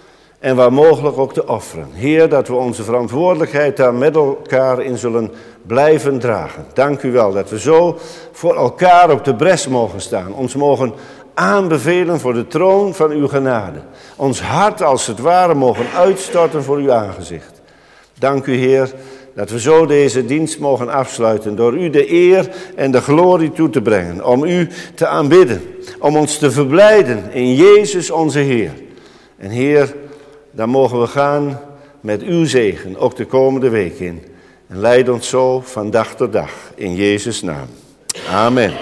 Speaker 1: En waar mogelijk ook te offeren. Heer, dat we onze verantwoordelijkheid daar met elkaar in zullen blijven dragen. Dank u wel dat we zo voor elkaar op de bres mogen staan. Ons mogen aanbevelen voor de troon van uw genade. Ons hart als het ware mogen uitstorten voor uw aangezicht. Dank u, Heer, dat we zo deze dienst mogen afsluiten door u de eer en de glorie toe te brengen. Om u te aanbidden, om ons te verblijden in Jezus onze Heer. En Heer, dan mogen we gaan met uw zegen, ook de komende week in. En leid ons zo van dag tot dag, in Jezus' naam. Amen.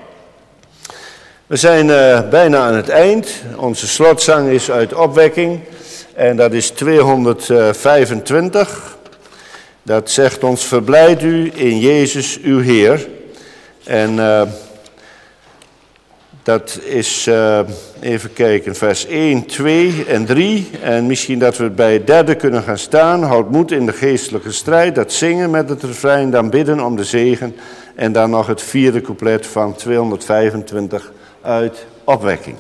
Speaker 1: We zijn uh, bijna aan het eind. Onze slotzang is uit Opwekking. En dat is tweehonderdvijfentwintig. Dat zegt ons, verblijd u in Jezus uw Heer. En uh, dat is, uh, even kijken, vers één, twee en drie. En misschien dat we bij het derde kunnen gaan staan. Houd moed in de geestelijke strijd. Dat zingen met het refrein, dan bidden om de zegen. En dan nog het vierde couplet van tweehonderdvijfentwintig uit Opwekking.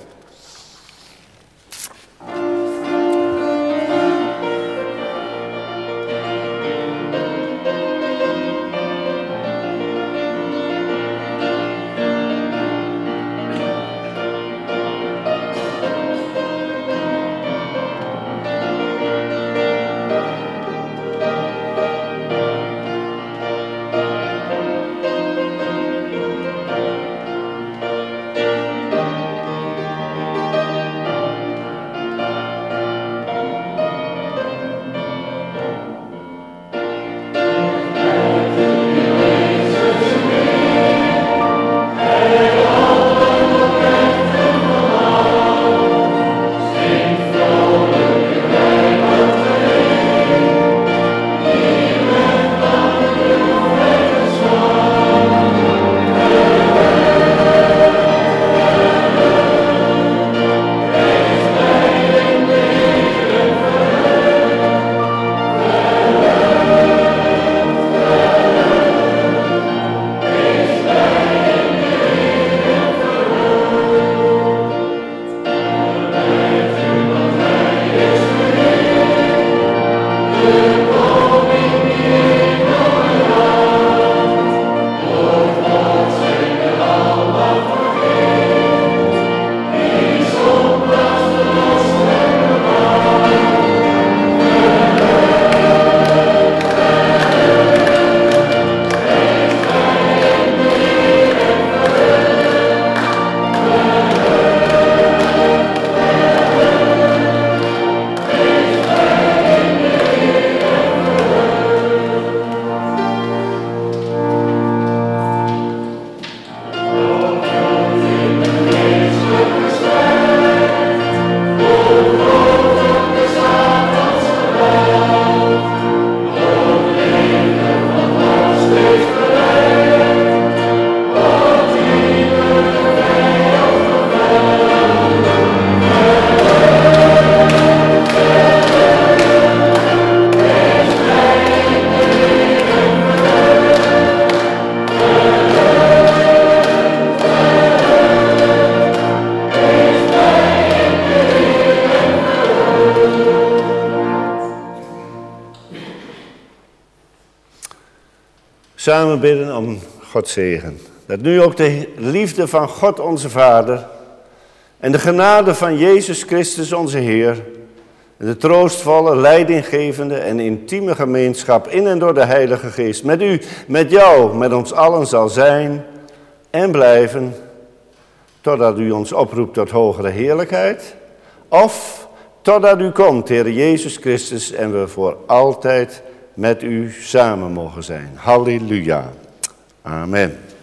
Speaker 1: samen bidden om Gods zegen. Dat nu ook de liefde van God onze Vader en de genade van Jezus Christus onze Heer en de troostvolle, leidinggevende en intieme gemeenschap in en door de Heilige Geest met u, met jou, met ons allen zal zijn en blijven totdat u ons oproept tot hogere heerlijkheid of totdat u komt, Heer Jezus Christus, en we voor altijd met u samen mogen zijn. Halleluja. Amen.